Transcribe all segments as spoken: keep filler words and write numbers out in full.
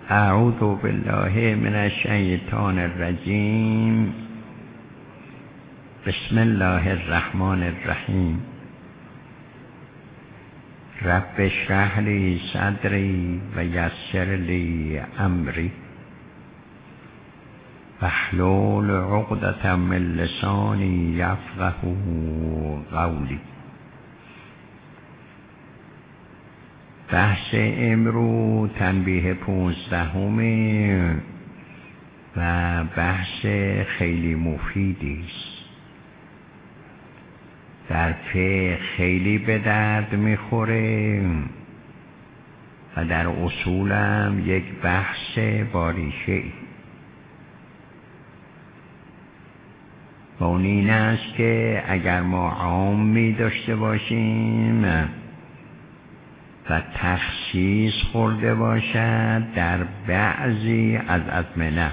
اعوذ بالله من الشیطان الرجیم. بسم الله الرحمن الرحیم. رب اشرح لی صدری و یسر لی امری واحلل عقدة من لسانی یفقهوا قولی. بحث امروز تنبیه پونزدهمه و بحث خیلی مفیدی است. در فقه خیلی به درد میخوره و در اصولم یک بحث باریشه و اون این است که اگر ما عامی داشته باشیم و تخصیص خورده باشد در بعضی از ازمنه،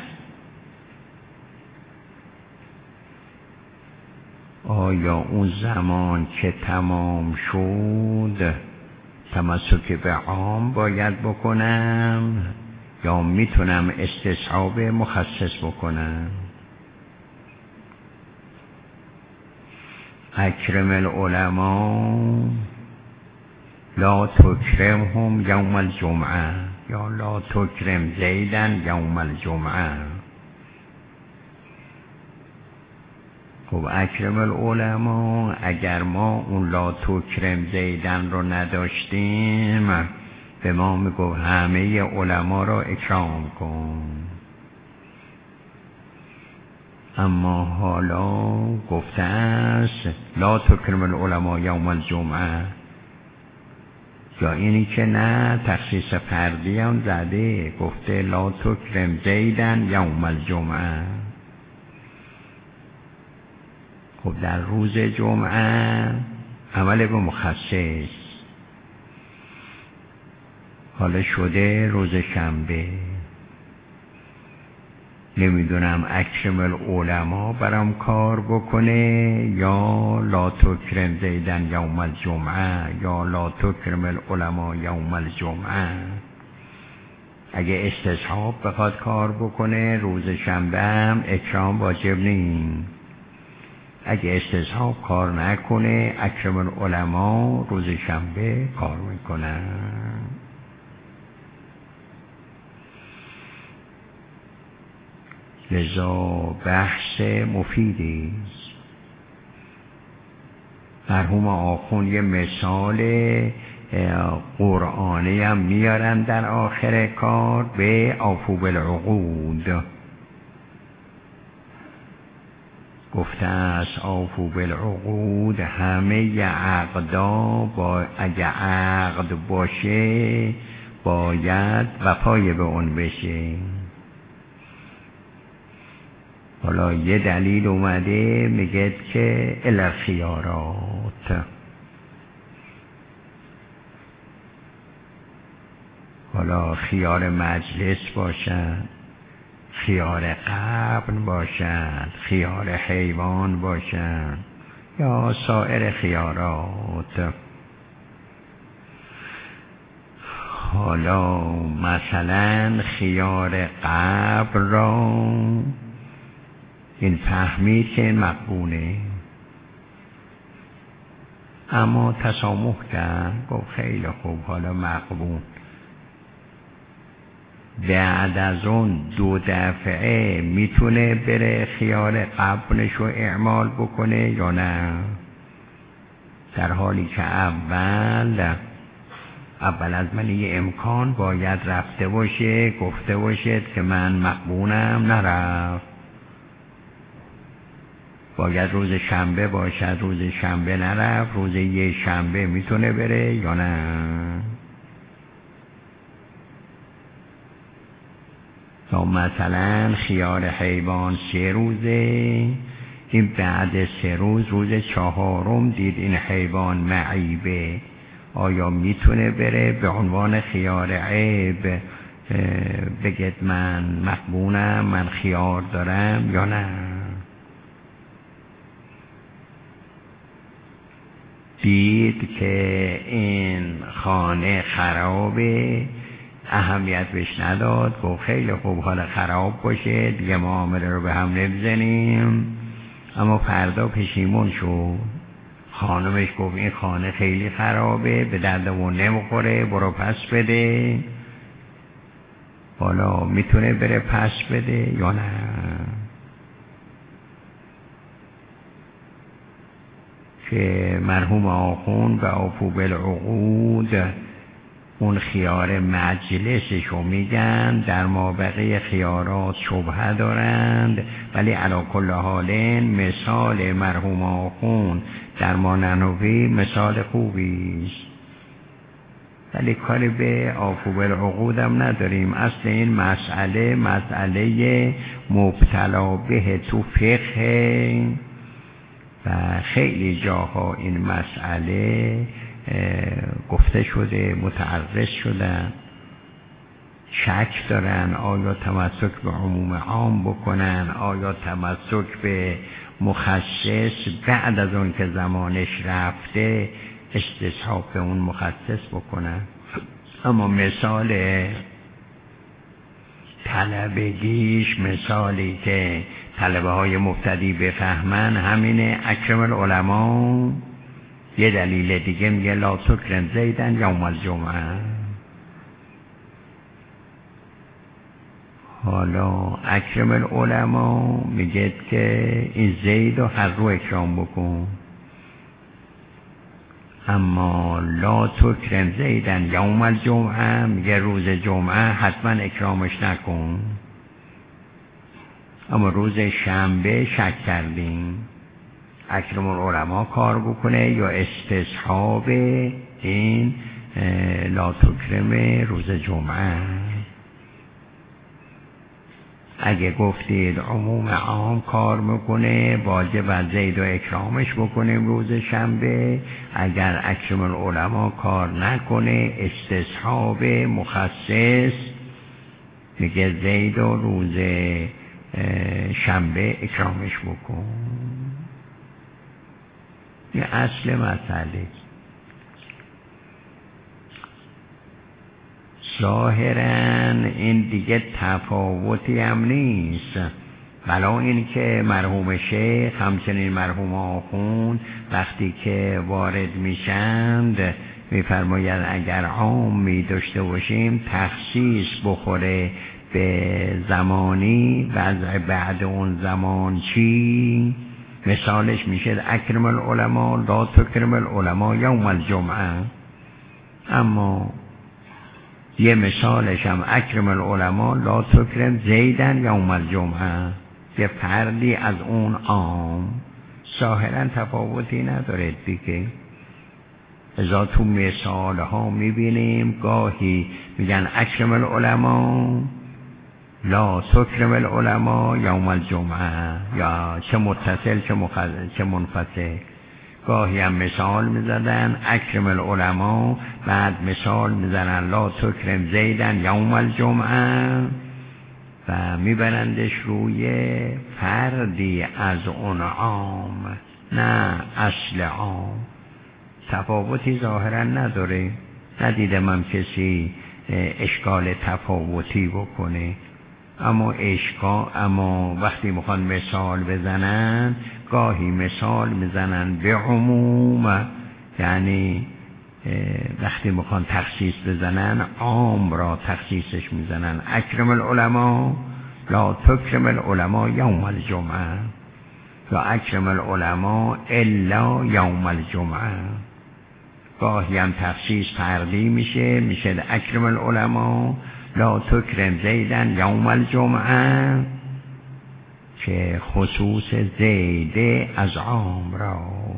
آیا اون زمان که تمام شد تمسک به عام باید بکنم یا میتونم استصحاب مخصص بکنم؟ اکرم العلماء لا تکرمهم یوم الجمعه یا لا تکرم زیدن یوم الجمعه. خب اکرم العلماء، اگر ما اون لا تکرم زیدن رو نداشتیم به ما میگو همه علما رو اکرام کن، اما حالا گفته است لا تکرم العلماء یوم الجمعه، یا اینی که نه تخصیص فردی هم زده، گفته لا تکرم زیدن یوم الجمعه. خب در روز جمعه عمل به مخصص، حالا شده روز شنبه، نمیدونم اکرم العلماء برام کار بکنه یا لا تکرم زیدن یوم الجمعه یا لا تکرم العلماء یوم الجمعه. اگه استصحاب بخواد کار بکنه روز شنبه هم اکرام واجب نیست، اگه استصحاب کار نکنه اکرم العلماء روز شنبه کار میکنه. لذا بحث مفیدی است. مرحوم آخوند یه مثال قرآنی هم میارن در آخر کار به اوفوا بالعقود. گفته است اوفوا بالعقود، همه عقدا با اگه عقد باشه باید وفای به اون بشه. حالا یه دلیل اومده میگه که الخیارات، حالا خیار مجلس باشد، خیار قبل باشد، خیار حیوان باشد یا سایر خیارات. حالا مثلا خیار قبل را این فهمید که مقبوله، اما تسامح کرد، گفت خیلی خوب حالا مقبول. بعد از اون دو دفعه میتونه بره خیار قبلش رو اعمال بکنه یا نه؟ در حالی که اول اول از من یه امکان باید رفته باشه، گفته باشه که من مقبولم، نرفت. باید روز شنبه باشد، روز شنبه نرفت، روز یه شنبه میتونه بره یا نه؟ یا مثلا خیار حیوان سه روزه، این بعد سه روز روز چهارم دید این حیوان معیبه، آیا میتونه بره به عنوان خیار عیب بگید من مقبولم، من خیار دارم یا نه؟ دید که این خانه خرابه، اهمیت بهش نداد، گفت خیلی خوب حالا خراب باشه دیگه معامله رو به هم نمیزنیم. اما فردا پشیمون شد. خانمش گفت این خانه خیلی خرابه، به دردمون نمیخوره، برو پس بده. حالا میتونه بره پس بده یا نه؟ که مرحوم آخوند به اوفوا بالعقود اون خیار مجلسشو میگن، در مابقی خیارات شبهه دارند، ولی علی کل حال مثال مرحوم آخوند در ماننوی مثال خوبی است. ولی کاری به اوفوا بالعقود هم نداریم. اصل این مسئله مسئله مبتلا به تو فقه و خیلی جاها این مسئله گفته شده، متعرض شدن، شک دارن آیا تمسک به عموم عام بکنن، آیا تمسک به مخصص بعد از اون که زمانش رفته استصحاب به اون مخصص بکنن. اما مثال طلبگیش، مثالی که طلبه های مبتدی بفهمن همینه. اکرم العلماء یه دلیل دیگه میگه لا تکرم زیدن یوم الجمعه. حالا اکرم العلماء میگه که این زید رو هر رو اکرام بکن، اما لا تکرم زیدن یوم الجمعه میگه روز جمعه حتما اکرامش نکن. اما روز شنبه شک کردیم اکرم العلماء کار بکنه یا استصحاب این لا تکرم روز جمعه. اگه گفتید عموم عام کار میکنه واجب از زید و اکرامش بکنیم روز شنبه، اگر اکرم العلماء کار نکنه استصحاب مخصص میگه زید و روز شنبه اکرامش بکن. این اصل مسئله. ظاهراً این دیگه تفاوتی هم نیست، بلا این که مرحوم شیخ همچنین مرحوم آخوند وقتی که وارد میشند میفرماید اگر عام می داشته باشیم تخصیص بخوره به زمانی و بعد اون زمان چی؟ مثالش میشه اکرم العلماء لا تکرم العلماء یوم الجمعه. اما یه مثالش هم اکرم العلماء لا تکرم زیدن یوم الجمعه، یه فردی از اون عام. ظاهرا تفاوتی نداره دیگه. ازا تو مثال ها میبینیم گاهی میگن اکرم العلماء لا تکرم العلماء یوم الجمعه، یا چه متصل چه, چه منفصل. گاهی هم مثال میزدن اکرم العلماء، بعد مثال میزنن لا تکرم زیدن یوم الجمعه و میبرندش روی فردی از اون عام، نه اصل عام. تفاوتی ظاهرا نداره. ندیدم هم کسی اشکال تفاوتی بکنه. اما اشکال اما وقتی میخوان مثال بزنن گاهی مثال میزنن به عموم، یعنی وقتی میخوان تخصیص بزنن عام را تخصیصش میزنن. اکرم العلماء لا تکرم العلماء یوم الجمعه یا اکرم العلماء الا یوم الجمعه. گاهی هم تخصیص فردی میشه، میشه اکرم العلماء لا تکرم زیدن یوم الجمعه، که خصوص زیده از عام را.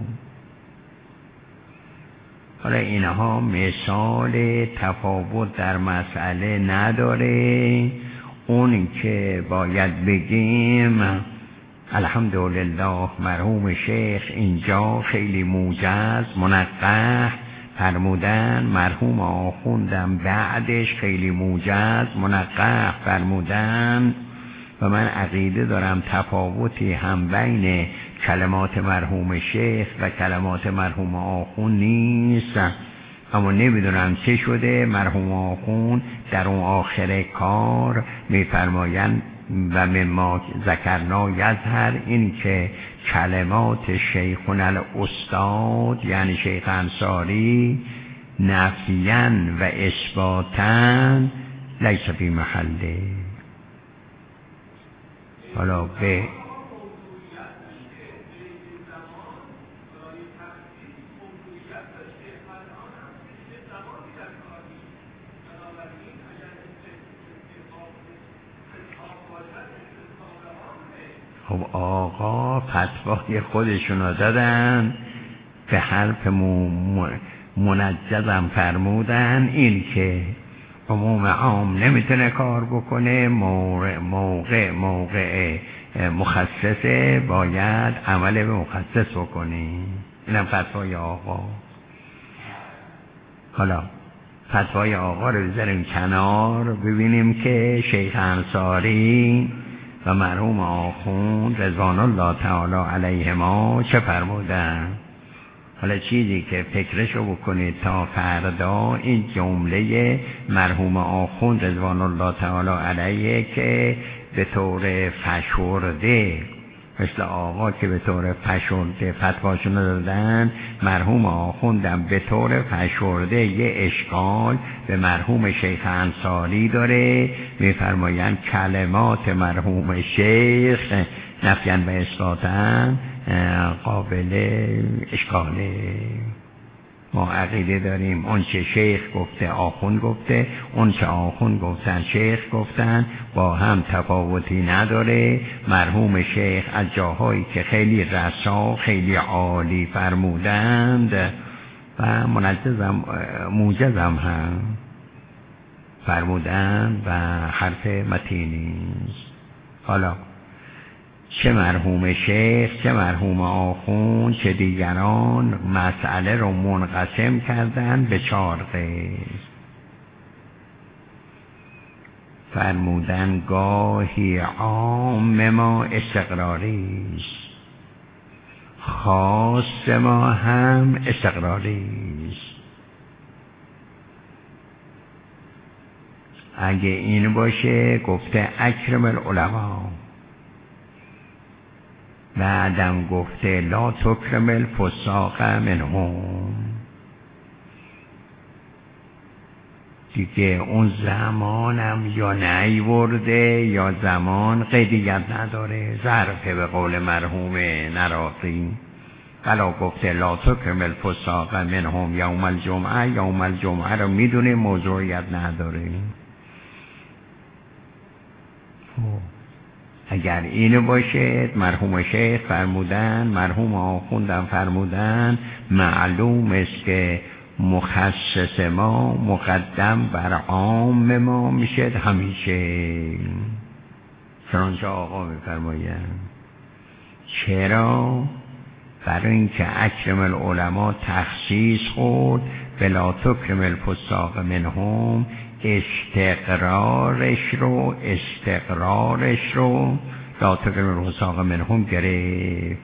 حالا اینها مثال تفاوت در مسئله نداره. اون که باید بگیم الحمدلله مرحوم شیخ اینجا خیلی موجز منقح فرمودن، مرحوم آخوندم بعدش خیلی موجز منقح فرمودن و من عقیده دارم تفاوتی هم بین کلمات مرحوم شیخ و کلمات مرحوم آخوند نیست. اما نمیدونم چه شده. مرحوم آخوند در اون آخر کار میفرمایند و مما ذکرنا یظهر، این که کلمات شیخنا الاستاد یعنی شیخ انصاری نفیاً و اثباتاً لیس فی محله. حالا به خب آقا فتوای خودشونو دادن، به حرف منجزم فرمودن این که عموم عام نمیتونه کار بکنه، موقع موقع, موقع مخصصه باید عمل به مخصص بکنی. اینم فتوای آقا. حالا فتوای آقا رو بذاریم کنار، ببینیم که شیخ انصاری و مرحوم آخوند رضوان الله تعالی علیهما چه فرمودن. حالا چیزی که فکرشو بکنید تا فردا این جمله مرحوم آخوند رضوان الله تعالی علیه که به طور فشرده مثل آقا که به طور فشرده فتواشون دادن، مرحوم آخوندم به طور فشرده یه اشکال به مرحوم شیخ انصاری داره. میفرمایند کلمات مرحوم شیخ نفیاً و اثباتاً قابل اشکاله. ما عقیده داریم اون چه شیخ گفته آخوند گفته، اون چه آخوند گفتن شیخ گفتن، با هم تفاوتی نداره. مرحوم شیخ از جاهایی که خیلی رسا خیلی عالی فرمودند و منجزم موجزم هم فرمودند و حرف متینی. حالا چه مرحوم شیخ چه مرحوم آخوند چه دیگران مسئله رو منقسم کردن به چهار قسم. فرمودن گاهی عام ما استقراری است، خاص ما هم استقراری است. اگه این باشه گفته اکرم العلماء، بعدم گفته لا تکرم الفساق منهم. دیگه اون زمانم یا نیورده یا زمان قیدیت نداره، ظرفه به قول مرحوم نراقی. بلا گفته لا تکرم الفساق منهم یوم الجمعه، یوم الجمعه رو میدونه موضوعیت نداره. اگر اینو باشه مرحوم شیخ فرمودن، مرحوم آخوندم فرمودن، معلوم است که مخصص ما مقدم بر عام ما میشه همیشه. چنانچه آقا میفرمایند. چرا؟ برای اینکه اکرم العلماء تخصیص خود بلا تکرم الفساق منهم، استقرارش رو استقرارش رو لا تکرم الفساق منهم گرفت.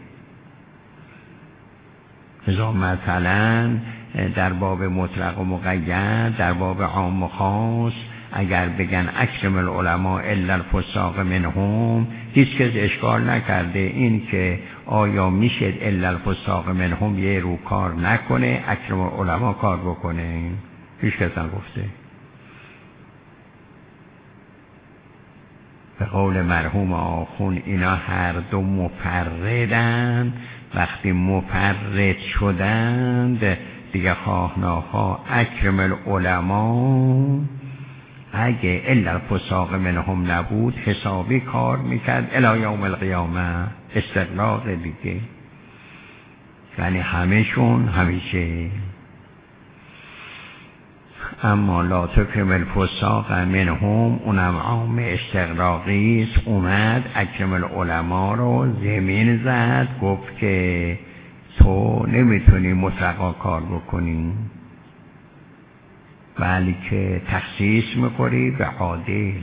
مثلا در باب مطلق و مقید، در باب عام و خاص، اگر بگن اکرم العلماء الا الفساق منهم، هیچ کس اشکال نکرده این که آیا میشه الا الفساق منهم یه رو کار نکنه اکرم العلماء کار بکنه؟ هیچ کس نگفته. به قول مرحوم آخون اینا هر دو مفردن، وقتی مفرد شدند دیگه خواه ناخواه اکرم العلماء اگه الا الفساق منهم نبود حسابی کار میکرد الی یوم القیامه، استقلاق دیگه، یعنی همهشون همیشه. اما لا تکرم الفساق منهم اونم عام استقراقی است. اومد اکرم العلماء رو زمین زد، گفت که تو نمیتونی مطلقا کار بکنی، بلکه تخصیص میکنی به عادل.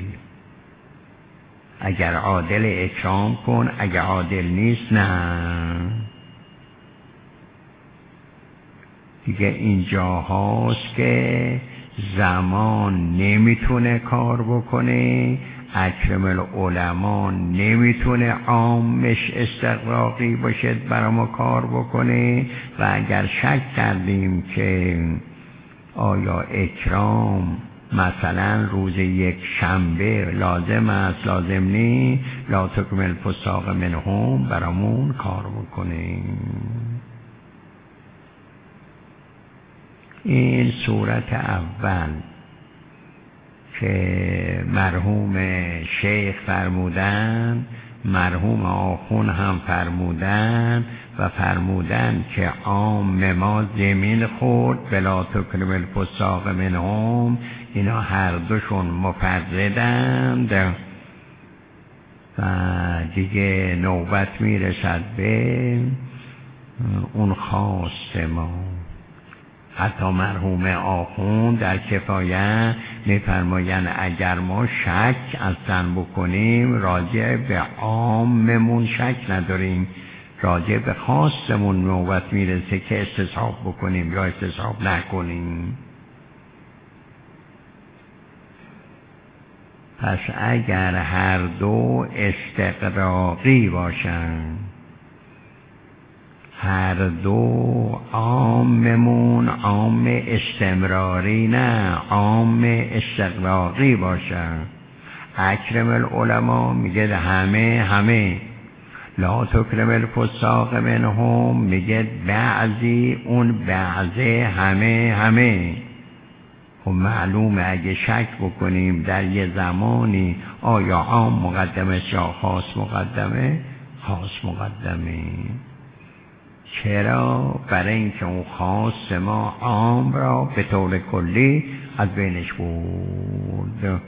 اگر عادل اکرام کن، اگر عادل نیست نه. دیگه اینجا هاست که زمان نمیتونه کار بکنه، اکرم العلماء نمیتونه عامش استغراقی باشه برای ما کار بکنه. و اگر شک کردیم که آیا اکرام مثلا روز یک شنبه لازم است لازم نی، لا تکمل فساق منهم برامون کار بکنه. این صورت اول که مرحوم شیخ فرمودن، مرحوم آخون هم فرمودن و فرمودن که عام ما زمین خورد بلا تکرم الفساق منهم، اینا هر دوشون مفردند و دیگه نوبت میرسد به اون خاص ما. حتی مرحوم آخون در کفایه میفرمایند اگر ما شک اصلا بکنیم راجع به عاممون شک نداریم، راجع به خاصمون نوبت میرسه که استصحاب بکنیم یا استصحاب نکنیم. پس اگر هر دو استقراقی باشن، هر دو عاممون عام استمراری نه عام استقراقی باشن، اکرم العلماء میگه همه همه، لا تکرم الفساق منهم میگه بعضی، اون بعضه همه همه. خب معلومه اگه شک بکنیم در یه زمانی آیا عام مقدمه یا خاص مقدمه، خاص مقدمه. چرا؟ برای اینکه اون خاص ما عام را به طور کلی از بینش برد.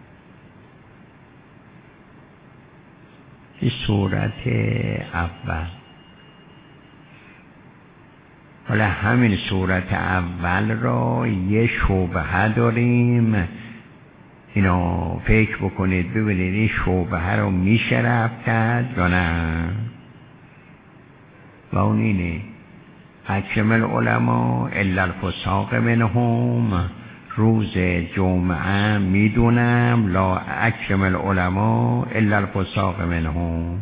این صورت اول. حالا همین صورت اول را یه شبهه داریم، اینا فکر بکنید ببینید این شبهه رو میشه رفت کرد یا نه. و اون اینه اکرم العلماء الا الفساق منهم، روز جمعه میدونم لا اکرم العلماء الا الفساق منهم،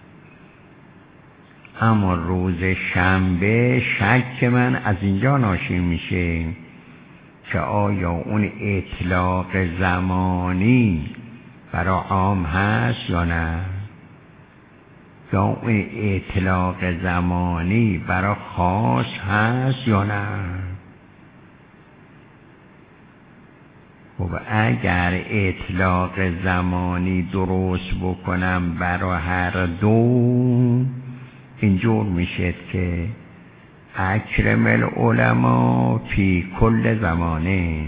اما روز شنبه شک من از اینجا ناشی میشه که آیا اون اطلاق زمانی برای عام هست یا نه، یا اون اطلاق زمانی برای خاص هست یا نه. خب اگر اطلاق زمانی درست بکنم برای هر دو، اینجور میشه که اکرم العلماء فی کل زمانه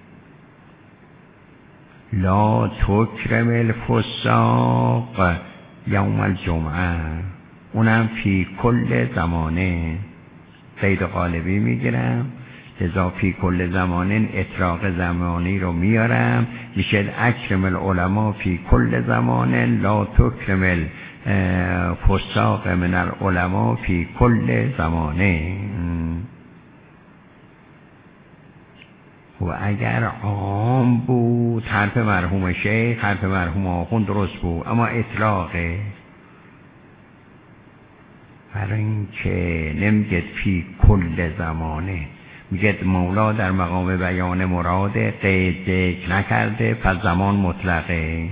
لا تکرم الفساق یوم الجمعه، اونم فی کل زمانه قید قالبی میگیرم، لذا فی کل زمانه اطلاق زمانی رو میارم، میشه اکرم العلماء فی کل زمانه لا تکرم الفساق من العلماء فی کل زمانه. و اگر عام بود حرف مرحوم شیخ حرف مرحوم آخون درست بود، اما اطلاقه، برای این که نمیگه فی کل زمانه، میگه مولا در مقام بیان مراد قید ذکر نکرده پس زمان مطلقه.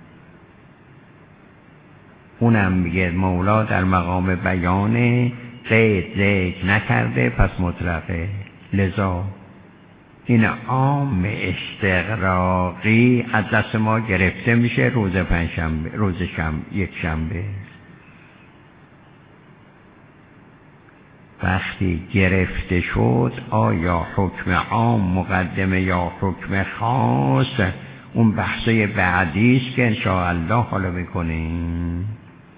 اونم میگه مولا در مقام بیان قید ذکر نکرده پس مطلقه. لذا این عام استغراقی از دست ما گرفته میشه روز پنجشنبه، روز شنبه، یک شنبه. وقتی گرفته شد آیا حکم عام مقدمه یا حکم خاص، اون بحثه بعدی است که انشاءالله حالا میکنیم.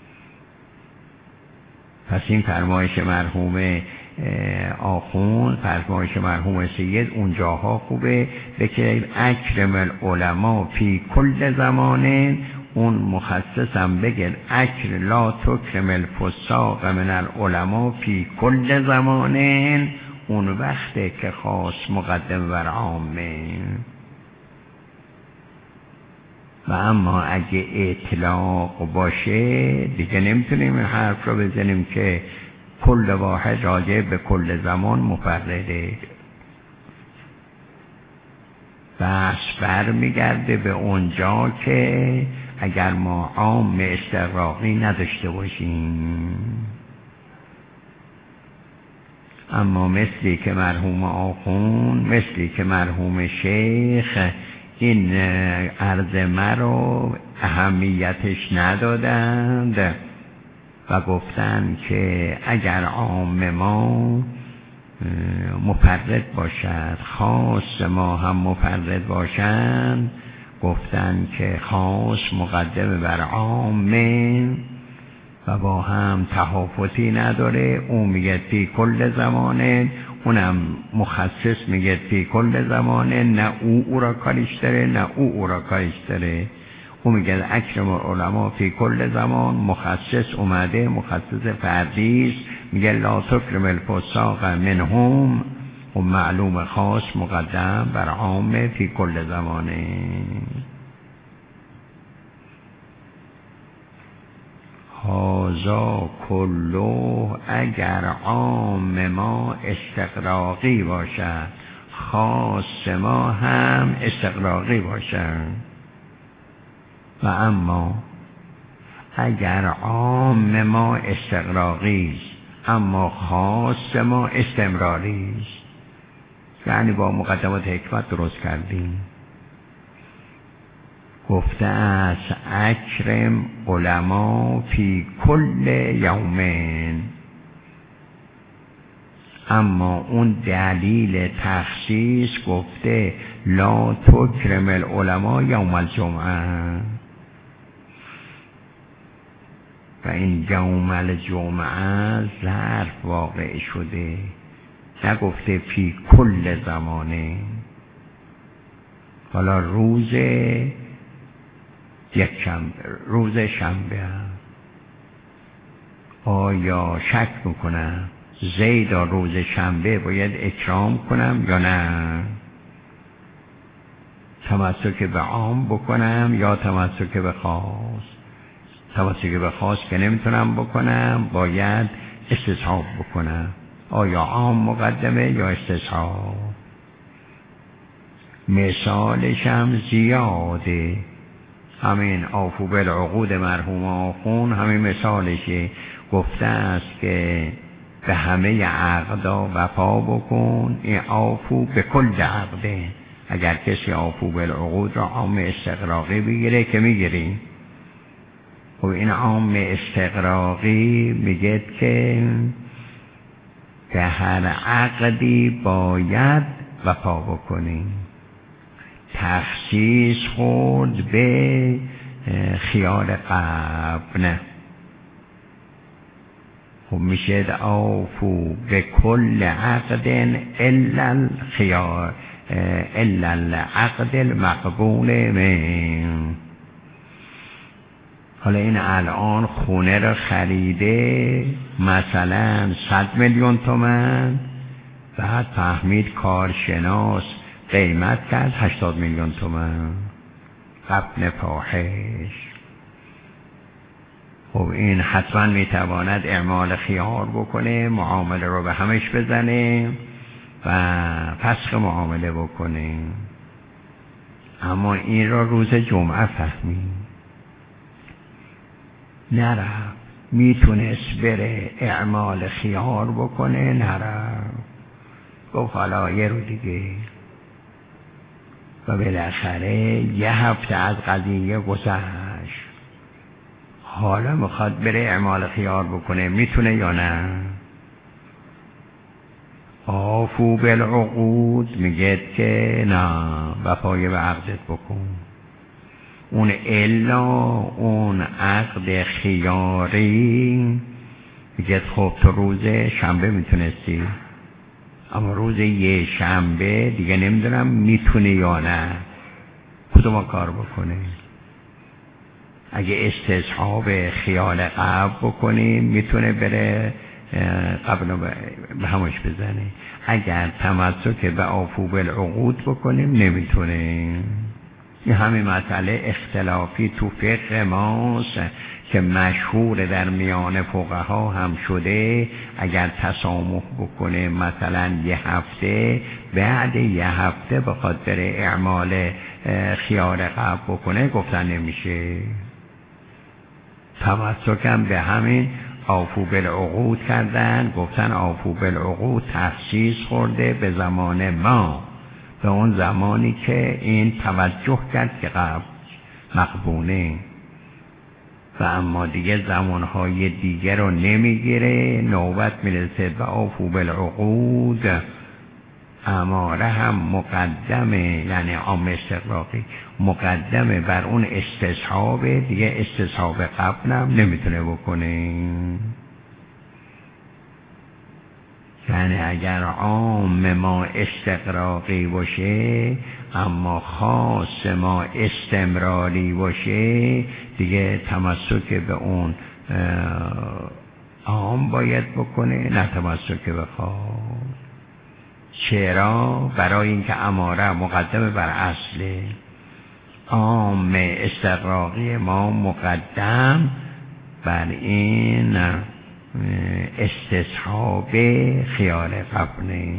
پس این فرمایش مرحوم آخوند، فرمایش مرحوم سید اونجاها خوبه به که اکرم العلماء فی کل زمانه، اون مخصصم بگن اکر لا تکرم الفساق من العلماء فی کل زمانه، اون وقته که خاص مقدم بر عامه. و اما اگه اطلاق باشه دیگه نمیتونیم این حرف رو بزنیم که کل واحد راجع به کل زمان مفرده. بحث برمیگرده به اونجا که اگر ما عام استغراقی نداشته باشیم، اما مثلی که مرحوم آخون، مثلی که مرحوم شیخ این عرض مرا اهمیتش ندادند و گفتند که اگر عام ما مفرد باشد خاص ما هم مفرد باشند، گفتند که خاص مقدم بر عامه و با هم تحافظی نداره. اون میگه فی کل زمانه، اونم مخصص میگه فی کل زمانه، نه او او را کاریش داره نه او او را کاریش داره. اون میگه اکرم العلماء فی کل زمان، مخصص اومده مخصص فردیش، میگه لا تکرم الفساق منهم و معلوم خاص مقدم بر عام فی کل زمانه. هازا کلو اگر عام ما استغراقی باشد خاص ما هم استغراقی باشد. و اما اگر عام ما استغراقی است اما خاص ما استمراری است، یعنی با مقدمات حکمت درست کردیم. گفته است اکرم علما فی کل یومین، اما اون دلیل تخصیص گفته لا تکرم العلماء یوم الجمعه، و این یوم الجمعه ظرف واقع شده، نگفته فی کل زمانه. حالا روز یک شنبه، روز شنبه، آیا شک میکنم زید روز شنبه باید اکرام کنم یا نه؟ تمسک به عام بکنم یا تمسک به خاص؟ تمسک به خاص که نمیتونم بکنم، باید استصحاب بکنم. آیا عام مقدمه یا استصحاب؟ مثالش هم زیاده، همین آفو بالعقود مرحوم آخون همین مثالشه. گفته است که به همه عقدا وفا بکن، این آفو به کل عقده. اگر کسی آفو بالعقود را عام استغراقی بگیره که میگیریم، خب این عام استغراقی میگه که به هر عقدی باید وفا بکنیم. تخصیص خود به خیال قبل نه. خب میشه آفو به کل عقد الا الخیال الا العقد المقبول من. حالا این الان خونه رو خریده مثلا صد میلیون تومان، بعد فهمید کارشناس قیمت کرد هشتاد میلیون تومان، غبن فاحش. خب این حتما میتواند اعمال خیار بکنه، معامله رو به همش بزنه و فسخ معامله بکنه. اما این را روز جمعه فهمید، نرفت. میتونست بره اعمال خیار بکنه، نرفت. گفت حالا یه رو دیگه. و بالاخره یه هفته از قضیه گذشت، حالا میخواد بره اعمال خیار بکنه، میتونه یا نه؟ آفو بالعقود میگه که نه، وفای به عقدت بکن. اون الا اون عقد خیاری میگه خب تو روز شنبه میتونستی، اما روز یه شنبه دیگه نمیدونم میتونه یا نه، کدوم کار بکنه. اگه استصحاب خیال قبل بکنیم میتونه بره قبل به همش بزنه. اگر تمسک به آفو بالعقود بکنیم نمیتونه. این همین مسئله اختلافی تو فقه ماست که مشهور در میان فقها هم شده. اگر تسامح بکنه مثلا یه هفته، بعد یه هفته به خاطر اعمال خیار قبل بکنه گفتن نمیشه. تمسکم به همین آفو بالعقود کردن، گفتن آفو بالعقود تخصیص خورده به زمان ما، به اون زمانی که این توجه کرد که قبل مقبونه، و اما دیگه زمانهای دیگه رو نمیگیره. نوبت میرسه به آفو بالعقود، اماره هم مقدمه، یعنی عام استقراقی مقدمه بر اون استصحابه، دیگه استصحاب قبلم نمیتونه بکنه. یعنی اگر عام ما استقراقی باشه اما خاص ما استمراری باشه، دیگه تمسک به اون عام باید بکنه، نه تمسک به خاص. چرا؟ برای اینکه اماره مقدمه بر اصله. عام استقراقی ما مقدم بر این استصحاب خیال قبله.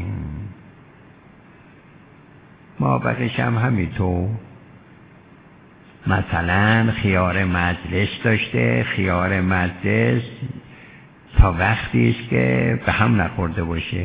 ما بقیش هم همینطور. مثلا خیار مجلس داشته، خیار مجلس تا وقتی است که به هم نخورده باشه.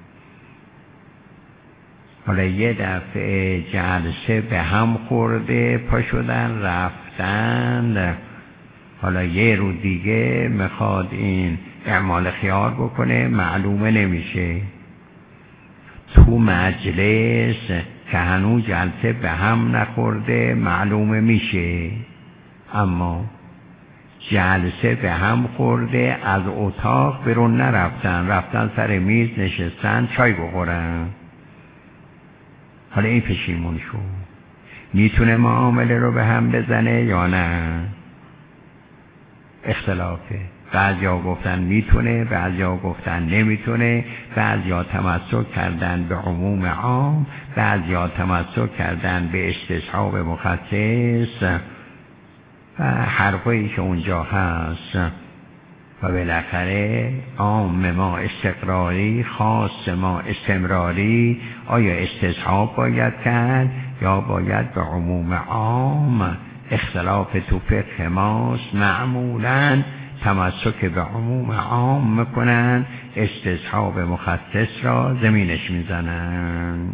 حالا یه دفعه جلسه به هم خورده، پا شدن رفتن، حالا یه رو دیگه میخواد این اعمال خیار بکنه، معلومه نمیشه. تو مجلس که هنوز جلسه به هم نخورده معلومه میشه، اما جلسه به هم خورده، از اتاق برون نرفتن، رفتن سر میز نشستن چای بخورن. حالا این پشیمون شو، میتونه معامله رو به هم بزنه یا نه؟ اختلافه. بعضیا گفتن میتونه، بعضیا گفتن نمیتونه، بعضیا تمسک کردن به عموم عام، بعضیا تمسک کردن به استصحاب مخصص و حرفایی که اونجا هست. و بالاخره عام ما استقراری، خاص ما استمراری. آیا استصحاب باید کرد یا باید به عموم عام؟ اختلاف تو فقه ماست. معمولاً تمسک به عموم عام میکنن، استصحاب مخصص را زمینش میزنن.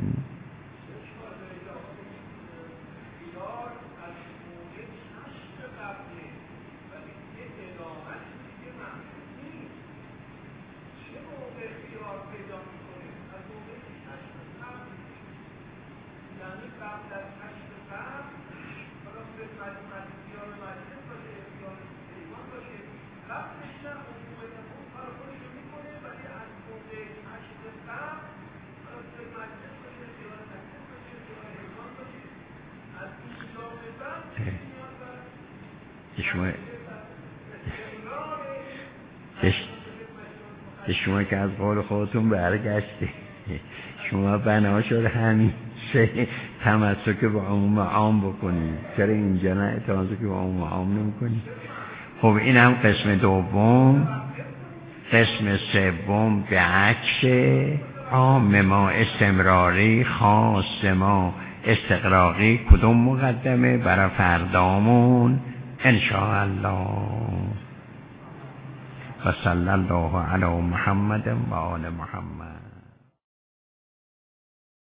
شما که از قول خودتون برگشته، شما بنا شد همیشه تمسک به عموم عام بکنید، چرا اینجا نه تمسک به عموم عام نمی‌کنید؟ خب این هم قسم دوم. قسم سوم به عکس عام ما استمراری، خاص ما استقراقی. کدوم مقدمه برای فردامون؟ انشاءالله. و صلی الله علی محمد و آل محمد.